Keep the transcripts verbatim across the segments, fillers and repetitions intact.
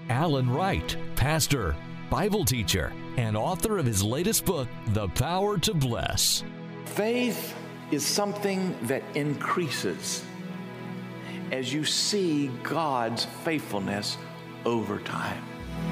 Alan Wright, pastor, Bible teacher, and author of his latest book, The Power to Bless. Faith is something that increases as you see God's faithfulness over time.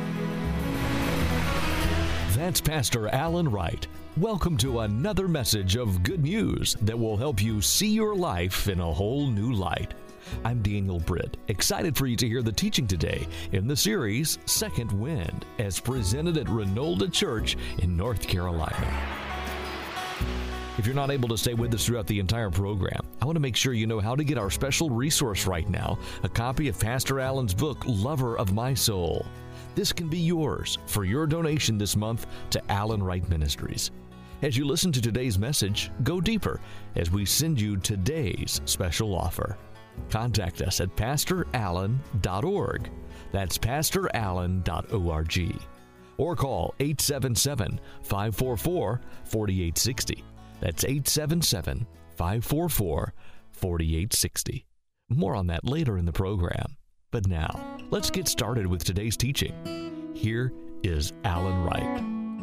That's Pastor Alan Wright. Welcome to another message of good news that will help you see your life in a whole new light. I'm Daniel Britt, excited for you to hear the teaching today in the series Second Wind, as presented at Renolda Church in North Carolina. If you're not able to stay with us throughout the entire program, I want to make sure you know how to get our special resource right now, a copy of Pastor Alan's book, Lover of My Soul. This can be yours for your donation this month to Alan Wright Ministries. As you listen to today's message, go deeper as we send you today's special offer. Contact us at pastor allen dot org. That's pastor allen dot org. Or call eight seven seven, five four four, four eight six zero. That's eight seven seven, five four four, four eight six zero. More on that later in the program. But now, let's get started with today's teaching. Here is Alan Wright.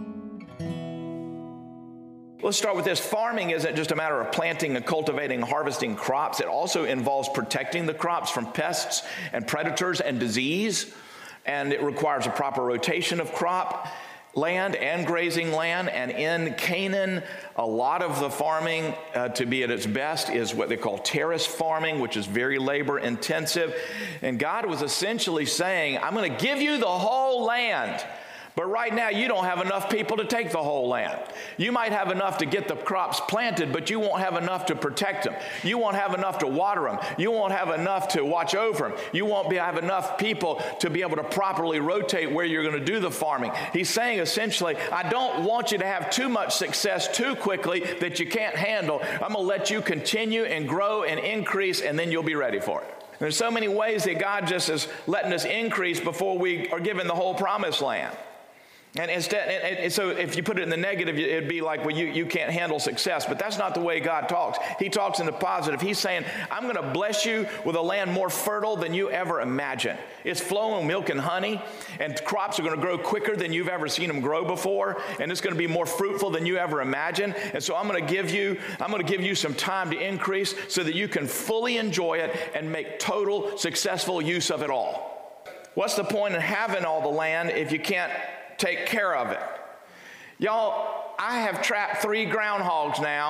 Let's start with this. Farming isn't just a matter of planting and cultivating and harvesting crops. It also involves protecting the crops from pests and predators and disease. And it requires a proper rotation of crop land and grazing land. And in Canaan, a lot of the farming uh, to be at its best is what they call terrace farming, which is very labor intensive. And God was essentially saying, I'm going to give you the whole land. But right now, you don't have enough people to take the whole land. You might have enough to get the crops planted, but you won't have enough to protect them. You won't have enough to water them. You won't have enough to watch over them. You won't be, have enough people to be able to properly rotate where you're going to do the farming. He's saying essentially, I don't want you to have too much success too quickly that you can't handle. I'm going to let you continue and grow and increase, and then you'll be ready for it. There's so many ways that God just is letting us increase before we are given the whole promised land. And instead, and, and so if you put it in the negative, it'd be like, well, you, you can't handle success. But that's not the way God talks. He talks in the positive. He's saying, I'm going to bless you with a land more fertile than you ever imagined. It's flowing milk and honey, and crops are going to grow quicker than you've ever seen them grow before, and it's going to be more fruitful than you ever imagined. And so I'm going to give you, I'm going to give you some time to increase so that you can fully enjoy it and make total successful use of it all. What's the point in having all the land if you can't take care of it? Y'all, I have trapped three groundhogs now,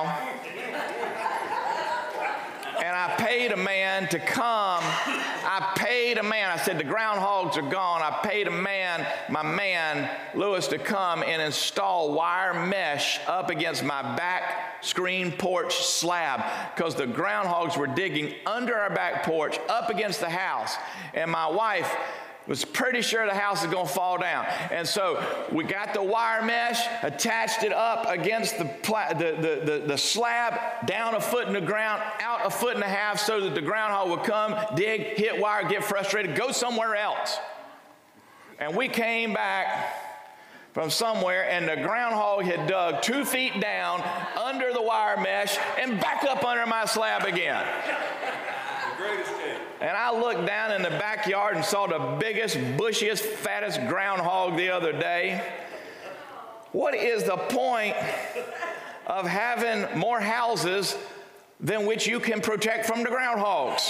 and I paid a man to come. I paid a man. I said, the groundhogs are gone. I paid a man, my man, Lewis, to come and install wire mesh up against my back screen porch slab, because the groundhogs were digging under our back porch up against the house, and my wife was pretty sure the house is going to fall down. And so we got the wire mesh, attached it up against the, pla- the, the, the, the slab, down a foot in the ground, out a foot and a half, so that the groundhog would come, dig, hit wire, get frustrated, go somewhere else. And we came back from somewhere, and the groundhog had dug two feet down under the wire mesh and back up under my slab again. The greatest thing. And I looked down in the backyard and saw the biggest, bushiest, fattest groundhog the other day. What is the point of having more houses than which you can protect from the groundhogs?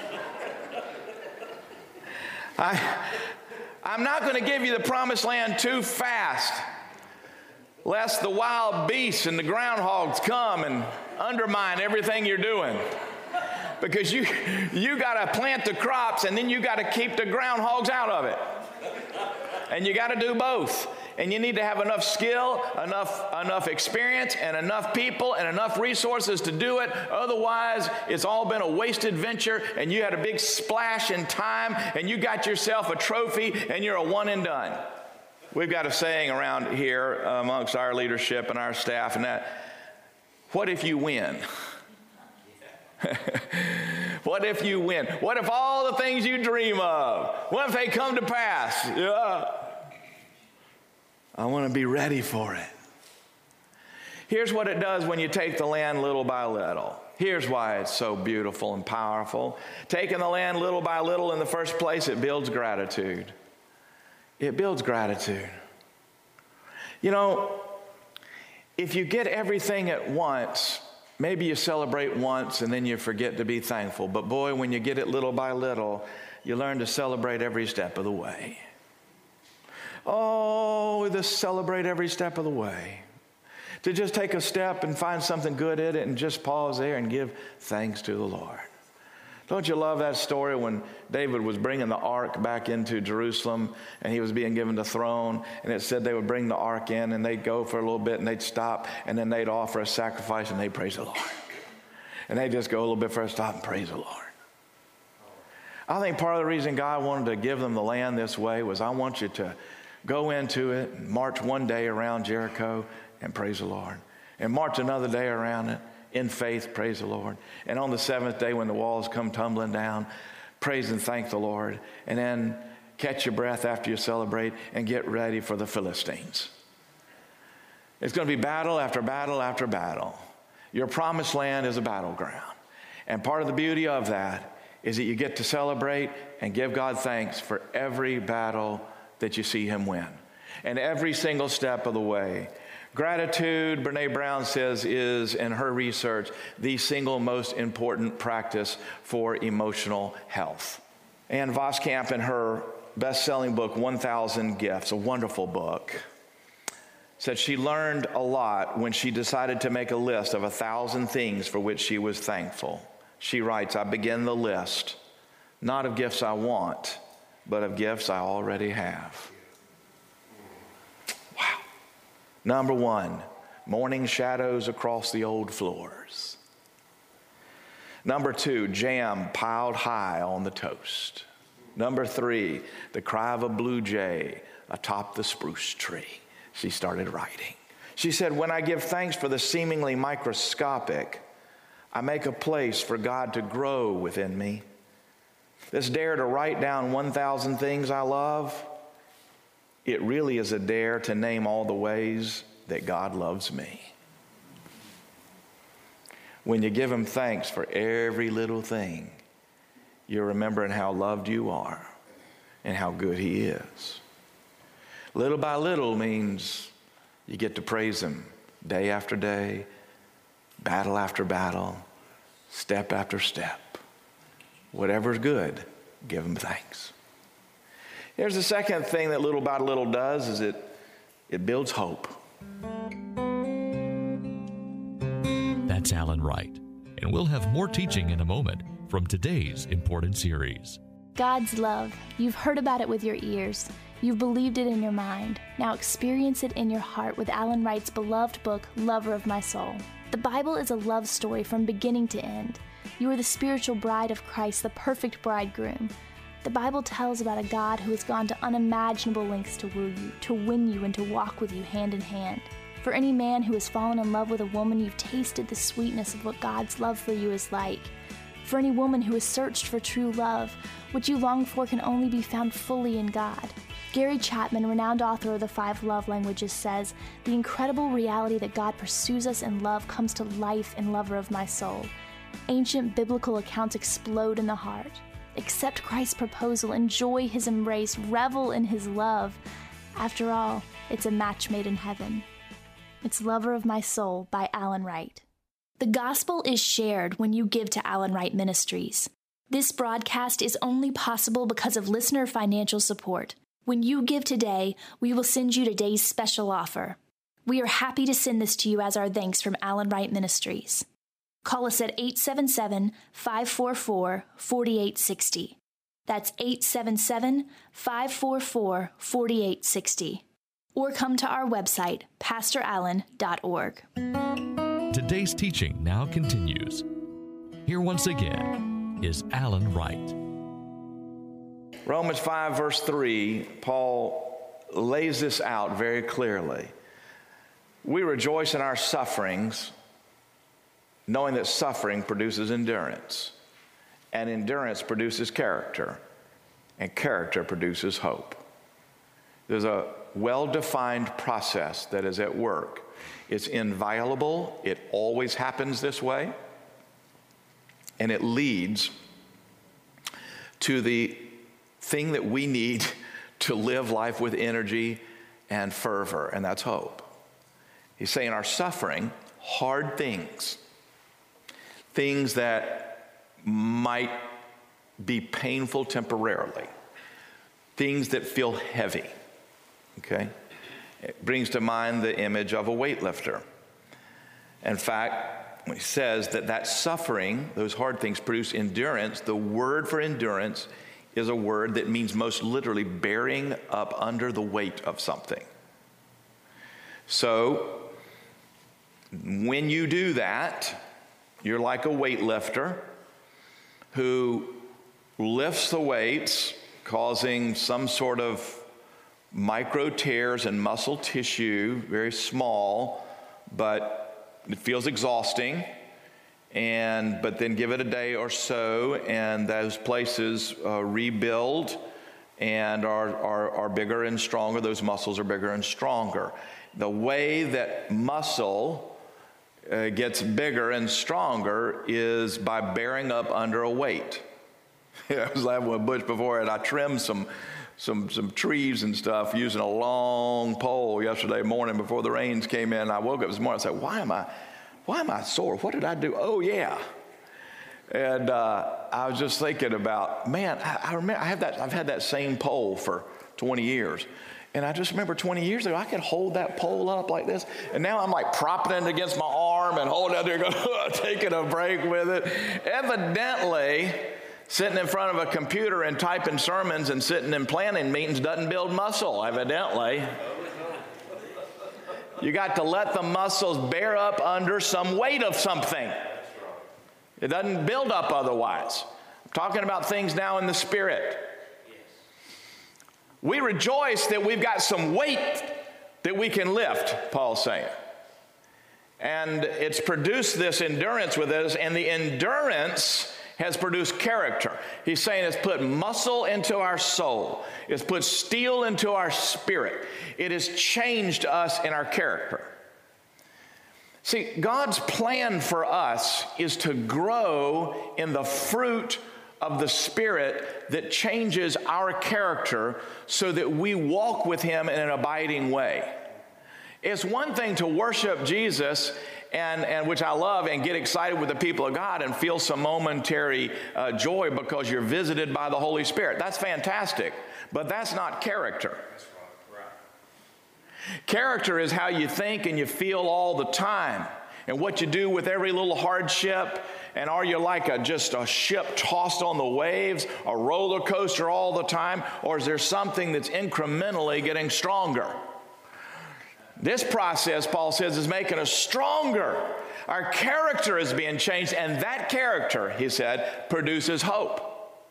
I, I'm not going to give you the promised land too fast, lest the wild beasts and the groundhogs come and undermine everything you're doing. Because you you got to plant the crops, and then you got to keep the groundhogs out of it. And you got to do both. And you need to have enough skill, enough enough experience, and enough people, and enough resources to do it. Otherwise, it's all been a wasted venture, and you had a big splash in time, and you got yourself a trophy, and you're a one and done. We've got a saying around here amongst our leadership and our staff, and that, what if you win? What if you win? What if all the things you dream of, what if they come to pass? Yeah. I want to be ready for it. Here's what it does when you take the land little by little. Here's why it's so beautiful and powerful. Taking the land little by little, in the first place, it builds gratitude. It builds gratitude. You know, if you get everything at once, maybe you celebrate once and then you forget to be thankful. But boy, when you get it little by little, you learn to celebrate every step of the way. Oh, to celebrate every step of the way. To just take a step and find something good in it and just pause there and give thanks to the Lord. Don't you love that story when David was bringing the ark back into Jerusalem and he was being given the throne, and it said they would bring the ark in and they'd go for a little bit and they'd stop and then they'd offer a sacrifice and they'd praise the Lord. And they'd just go a little bit further, stop and praise the Lord. I think part of the reason God wanted to give them the land this way was, I want you to go into it and march one day around Jericho and praise the Lord. And march another day around it in faith, praise the Lord. And on the seventh day when the walls come tumbling down, praise and thank the Lord. And then catch your breath after you celebrate and get ready for the Philistines. It's going to be battle after battle after battle. Your promised land is a battleground. And part of the beauty of that is that you get to celebrate and give God thanks for every battle that you see him win. And every single step of the way. Gratitude, Brene Brown says, is, in her research, the single most important practice for emotional health. Ann Voskamp, in her best-selling book, one thousand Gifts, a wonderful book, said she learned a lot when she decided to make a list of a thousand things for which she was thankful. She writes, I begin the list, not of gifts I want, but of gifts I already have. Number one, morning shadows across the old floors. Number two, jam piled high on the toast. Number three, the cry of a blue jay atop the spruce tree. She started writing. She said, when I give thanks for the seemingly microscopic, I make a place for God to grow within me. This dare to write down one thousand things I love, it really is a dare to name all the ways that God loves me. When you give him thanks for every little thing, you're remembering how loved you are and how good he is. Little by little means you get to praise him day after day, battle after battle, step after step. Whatever's good, give him thanks. Here's the second thing that little by little does, is it, it builds hope. That's Alan Wright, and we'll have more teaching in a moment from today's important series. God's love. You've heard about it with your ears. You've believed it in your mind. Now experience it in your heart with Alan Wright's beloved book, Lover of My Soul. The Bible is a love story from beginning to end. You are the spiritual bride of Christ, the perfect bridegroom. The Bible tells about a God who has gone to unimaginable lengths to woo you, to win you, and to walk with you hand in hand. For any man who has fallen in love with a woman, you've tasted the sweetness of what God's love for you is like. For any woman who has searched for true love, what you long for can only be found fully in God. Gary Chapman, renowned author of the Five Love Languages, says, the incredible reality that God pursues us in love comes to life in Lover of My Soul. Ancient biblical accounts explode in the heart. Accept Christ's proposal, enjoy his embrace, revel in his love. After all, it's a match made in heaven. It's Lover of My Soul by Alan Wright. The gospel is shared when you give to Alan Wright Ministries. This broadcast is only possible because of listener financial support. When you give today, we will send you today's special offer. We are happy to send this to you as our thanks from Alan Wright Ministries. Call us at eight seven seven, five four four, four eight six zero. That's eight seven seven, five four four, four eight six zero. Or come to our website, pastor allen dot org. Today's teaching now continues. Here once again is Alan Wright. Romans five, verse three, Paul lays this out very clearly. We rejoice in our sufferings, knowing that suffering produces endurance, and endurance produces character, and character produces hope. There's a well-defined process that is at work. It's inviolable. It always happens this way. And it leads to the thing that we need to live life with energy and fervor, and that's hope. He's saying our suffering, hard things, things that might be painful temporarily, things that feel heavy, okay? It brings to mind the image of a weightlifter. In fact, when he says that that suffering, those hard things, produce endurance, the word for endurance is a word that means most literally bearing up under the weight of something. So, when you do that, you're like a weightlifter who lifts the weights, causing some sort of micro tears in muscle tissue, very small, but it feels exhausting. And but then give it a day or so, and those places uh, rebuild and are, are, are bigger and stronger. Those muscles are bigger and stronger. The way that muscle uh, gets bigger and stronger is by bearing up under a weight. I was laughing with Butch before, and I trimmed some, some, some trees and stuff using a long pole yesterday morning before the rains came in. I woke up this morning and said, why am I... Why am I sore? What did I do? Oh, yeah. And uh, I was just thinking about, man, I, I remember I have that. I've had that same pole for twenty years. And I just remember twenty years ago, I could hold that pole up like this. And now I'm like propping it against my arm and holding it there, going, taking a break with it. Evidently, sitting in front of a computer and typing sermons and sitting in planning meetings doesn't build muscle, evidently. You got to let the muscles bear up under some weight of something. It doesn't build up otherwise. I'm talking about things now in the Spirit. We rejoice that we've got some weight that we can lift, Paul's saying. And it's produced this endurance with us, and the endurance has produced character. He's saying it's put muscle into our soul. It's put steel into our spirit. It has changed us in our character. See, God's plan for us is to grow in the fruit of the Spirit that changes our character so that we walk with Him in an abiding way. It's one thing to worship Jesus, and, and which I love, and get excited with the people of God and feel some momentary uh, joy because you're visited by the Holy Spirit. That's fantastic, but that's not character. Character is how you think and you feel all the time, and what you do with every little hardship. And are you like a, just a ship tossed on the waves, a roller coaster all the time, or is there something that's incrementally getting stronger? This process, Paul says, is making us stronger. Our character is being changed, and that character, he said, produces hope.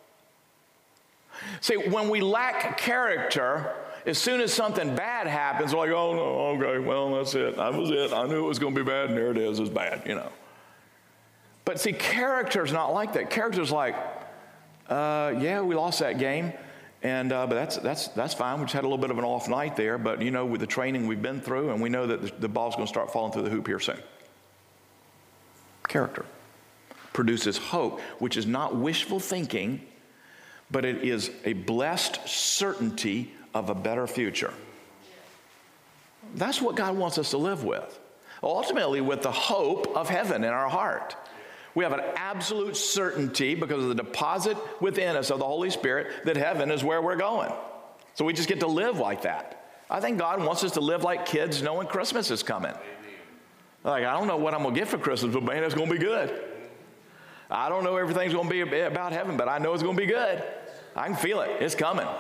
See, when we lack character, as soon as something bad happens, we're like, oh, no, okay, well, that's it. That was it. I knew it was going to be bad, and there it is. It's bad, you know. But see, character is not like that. Character is like, uh, yeah, we lost that game. And uh, but that's that's that's fine. We just had a little bit of an off night there, but you know, with the training we've been through, and we know that the, the ball's going to start falling through the hoop here soon. Character produces hope, which is not wishful thinking, but it is a blessed certainty of a better future. That's what God wants us to live with. Ultimately, with the hope of heaven in our heart. We have an absolute certainty because of the deposit within us of the Holy Spirit that heaven is where we're going. So we just get to live like that. I think God wants us to live like kids knowing Christmas is coming. Like, I don't know what I'm going to get for Christmas, but man, it's going to be good. I don't know everything's going to be about heaven, but I know it's going to be good. I can feel it. It's coming.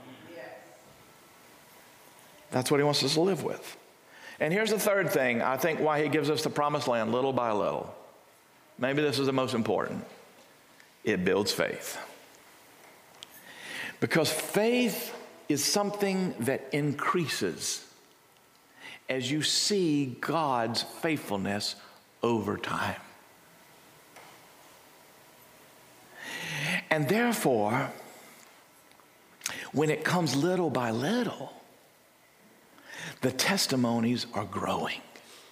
That's what he wants us to live with. And here's the third thing, I think, why he gives us the promised land little by little. Maybe this is the most important. It builds faith. Because faith is something that increases as you see God's faithfulness over time. And therefore, when it comes little by little, the testimonies are growing.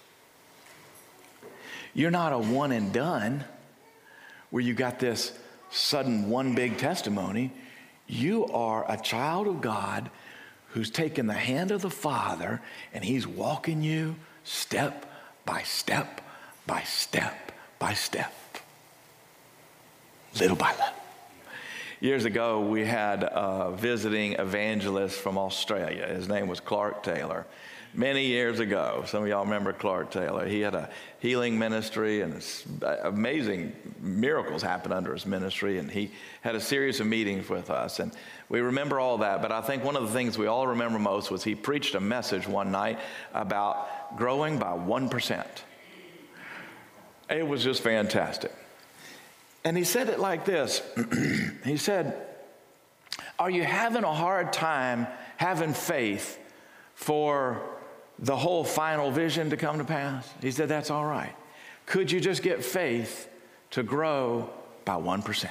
You're not a one and done where you got this sudden one big testimony. You are a child of God who's taken the hand of the Father and he's walking you step by step by step by step, little by little. Years ago, we had a visiting evangelist from Australia. His name was Clark Taylor. Many years ago, some of y'all remember Clark Taylor. He had a healing ministry, and amazing miracles happened under his ministry, and he had a series of meetings with us, and we remember all that. But I think one of the things we all remember most was he preached a message one night about growing by one percent. It was just fantastic. And he said it like this. He said, are you having a hard time having faith for the whole final vision to come to pass? He said, that's all right. Could you just get faith to grow by one percent?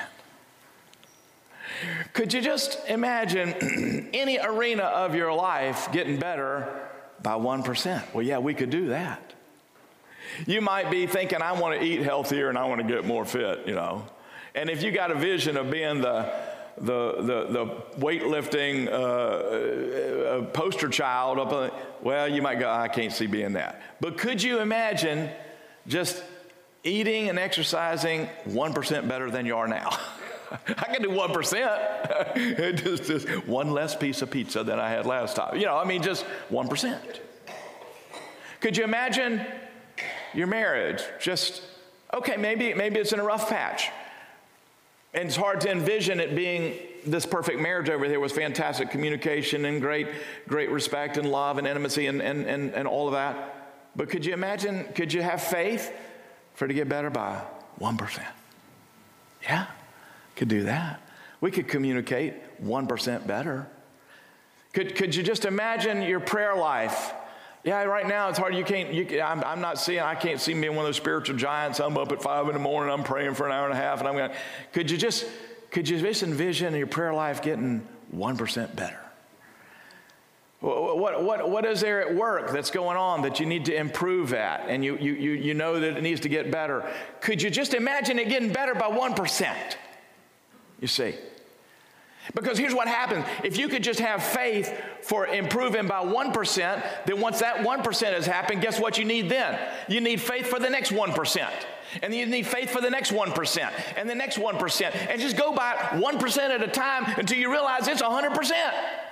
Could you just imagine any arena of your life getting better by one percent? Well, yeah, we could do that. You might be thinking, I want to eat healthier and I want to get more fit, you know. And if you got a vision of being the the the, the weightlifting uh, uh, poster child, up on, well, you might go, I can't see being that. But could you imagine just eating and exercising one percent better than you are now? I can do one percent. just, just one less piece of pizza than I had last time. You know, I mean, just one percent. Could you imagine your marriage? Just, okay, maybe, maybe it's in a rough patch. And it's hard to envision it being this perfect marriage over here with fantastic communication and great, great respect and love and intimacy and, and, and, and all of that. But could you imagine, could you have faith for it to get better by one percent? Yeah, could do that. We could communicate one percent better. Could, could you just imagine your prayer life? Yeah, right now it's hard. You can't, you, I'm, I'm not seeing, I can't see me being one of those spiritual giants. I'm up at five in the morning, I'm praying for an hour and a half, and I'm going, could you just, could you just envision your prayer life getting one percent better? What, what, what, what is there at work that's going on that you need to improve at, and you, you, you, you know that it needs to get better? Could you just imagine it getting better by one percent? You see? Because here's what happens. If you could just have faith for improving by one percent, then once that one percent has happened, guess what you need then? You need faith for the next one percent. And then you need faith for the next one percent. And the next one percent. And just go by one percent at a time until you realize it's one hundred percent.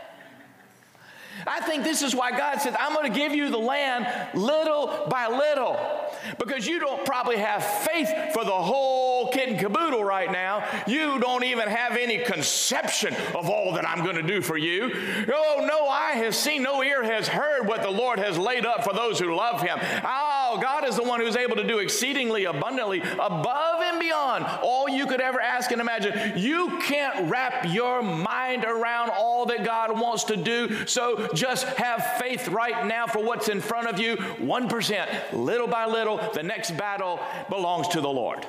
I think this is why God said, I'm going to give you the land little by little. Because you don't probably have faith for the whole kit and caboodle right now. You don't even have any conception of all that I'm going to do for you. Oh, no eye has seen, no ear has heard what the Lord has laid up for those who love him. Oh, God is the one who's able to do exceedingly abundantly above and beyond all you could ever ask and imagine. You can't wrap your mind around all that God wants to do. So just have faith right now for what's in front of you. one percent, little by little. The next battle belongs to the Lord.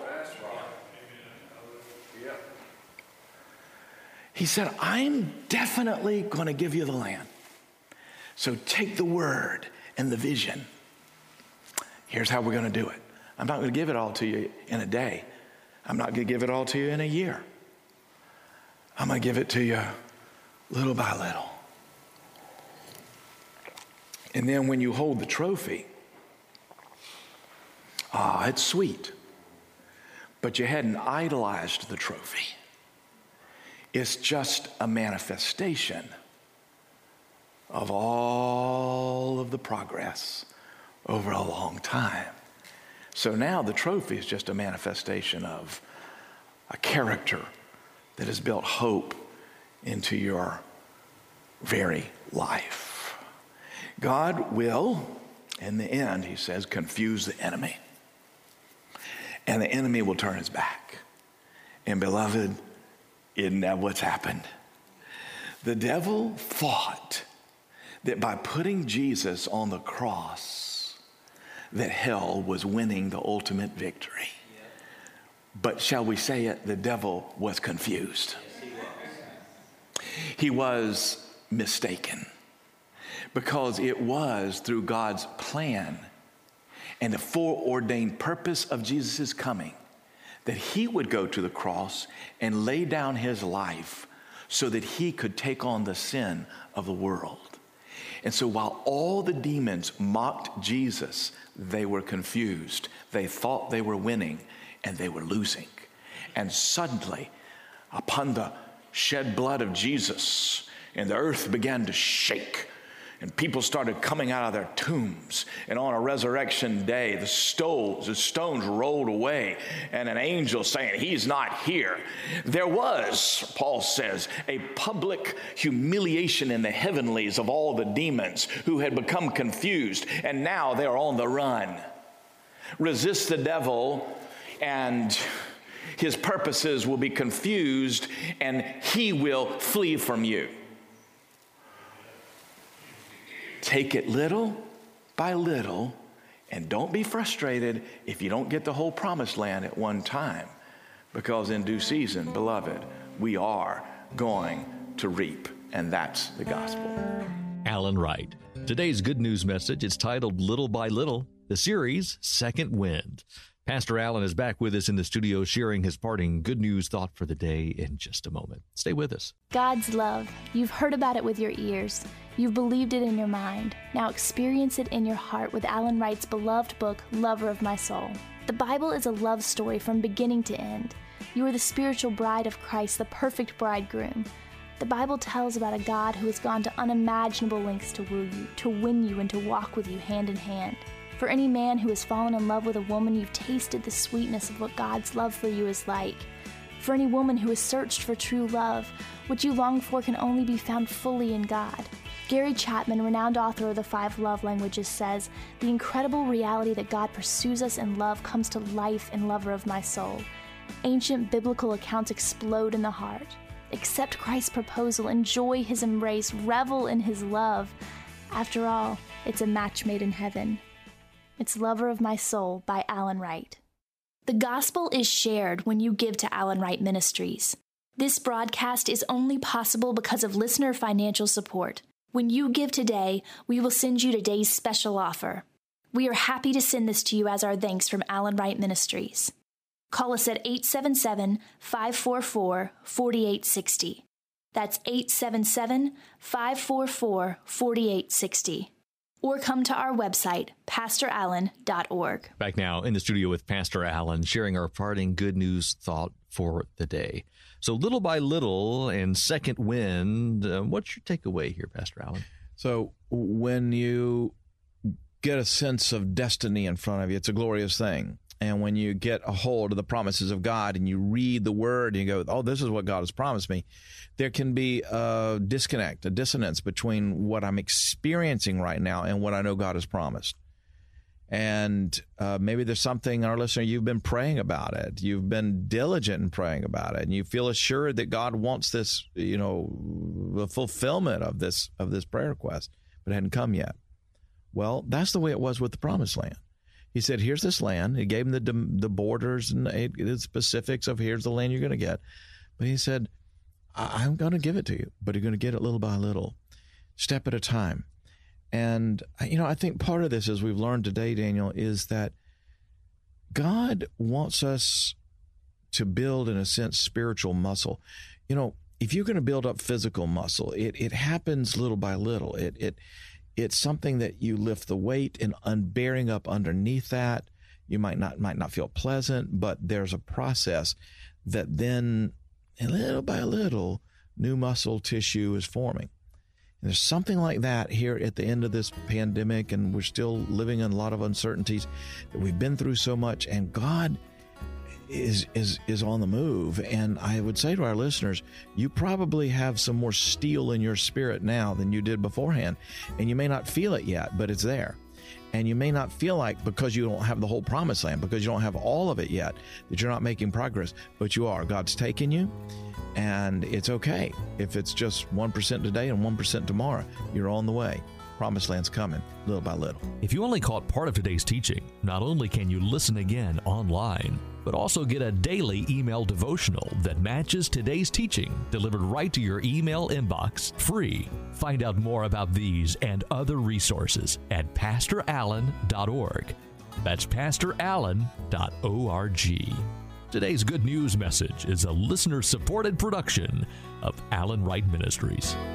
He said, I'm definitely going to give you the land. So take the word and the vision. Here's how we're going to do it. I'm not going to give it all to you in a day. I'm not going to give it all to you in a year. I'm going to give it to you little by little. And then when you hold the trophy, ah, it's sweet, but you hadn't idolized the trophy. It's just a manifestation of all of the progress over a long time. So now the trophy is just a manifestation of a character that has built hope into your very life. God will, in the end, he says, confuse the enemy. And the enemy will turn his back. And beloved, isn't that what's happened? The devil thought that by putting Jesus on the cross, that hell was winning the ultimate victory. But shall we say it, the devil was confused. He was mistaken. Because it was through God's plan and the foreordained purpose of Jesus' coming that he would go to the cross and lay down his life so that he could take on the sin of the world. And so while all the demons mocked Jesus, they were confused. They thought they were winning, and they were losing. And suddenly, upon the shed blood of Jesus, and the earth began to shake, and people started coming out of their tombs. And on a resurrection day, the stones, the stones rolled away, and an angel saying, he's not here. There was, Paul says, a public humiliation in the heavenlies of all the demons who had become confused, and now they're on the run. Resist the devil, and his purposes will be confused, and he will flee from you. Take it little by little, and don't be frustrated if you don't get the whole promised land at one time, because in due season, beloved, we are going to reap, and that's the gospel. Alan Wright. Today's good news message is titled Little by Little, the series Second Wind. Pastor Alan is back with us in the studio sharing his parting good news thought for the day in just a moment. Stay with us. God's love. You've heard about it with your ears. You've believed it in your mind. Now experience it in your heart with Alan Wright's beloved book, Lover of My Soul. The Bible is a love story from beginning to end. You are the spiritual bride of Christ, the perfect bridegroom. The Bible tells about a God who has gone to unimaginable lengths to woo you, to win you, and to walk with you hand in hand. For any man who has fallen in love with a woman, you've tasted the sweetness of what God's love for you is like. For any woman who has searched for true love, what you long for can only be found fully in God. Gary Chapman, renowned author of the Five Love Languages, says, the incredible reality that God pursues us in love comes to life in Lover of My Soul. Ancient biblical accounts explode in the heart. Accept Christ's proposal, enjoy his embrace, revel in his love. After all, it's a match made in heaven. It's Lover of My Soul by Alan Wright. The gospel is shared when you give to Alan Wright Ministries. This broadcast is only possible because of listener financial support. When you give today, we will send you today's special offer. We are happy to send this to you as our thanks from Alan Wright Ministries. Call us at eight seven seven, five four four, four eight six zero. That's eight seven seven, five four four, four eight six zero. Or come to our website, pastor allen dot org. Back now in the studio with Pastor Alan, sharing our parting good news thought for the day. So little by little and second wind, uh, what's your takeaway here, Pastor Alan? So when you get a sense of destiny in front of you, it's a glorious thing. And when you get a hold of the promises of God and you read the word and you go, oh, this is what God has promised me, there can be a disconnect, a dissonance between what I'm experiencing right now and what I know God has promised. And uh, maybe there's something, our listener, you've been praying about it. You've been diligent in praying about it. And you feel assured that God wants this, you know, the fulfillment of this, of this prayer request, but it hadn't come yet. Well, that's the way it was with the promised land. He said, here's this land. He gave him the the borders and the specifics of here's the land you're going to get. But he said, I'm going to give it to you, but you're going to get it little by little, step at a time. And, you know, I think part of this, as we've learned today, Daniel, is that God wants us to build, in a sense, spiritual muscle. You know, if you're going to build up physical muscle, it it happens little by little. It it It's something that you lift the weight and unbearing up underneath that. You might not might not feel pleasant, but there's a process that then, little by little, new muscle tissue is forming. And there's something like that here at the end of this pandemic, and we're still living in a lot of uncertainties that we've been through so much, and God is is is on the move. And I would say to our listeners, you probably have some more steel in your spirit now than you did beforehand, and you may not feel it yet, but it's there. And you may not feel like, because you don't have the whole promised land, because you don't have all of it yet, that you're not making progress, but you are. God's taken you, and it's okay if it's just one percent today and one percent tomorrow. You're on the way. Promised land's coming, little by little. If you only caught part of today's teaching, not only can you listen again online, but also get a daily email devotional that matches today's teaching, delivered right to your email inbox, free. Find out more about these and other resources at pastor allen dot org. That's pastor allen dot org. Today's Good News message is a listener-supported production of Alan Wright Ministries.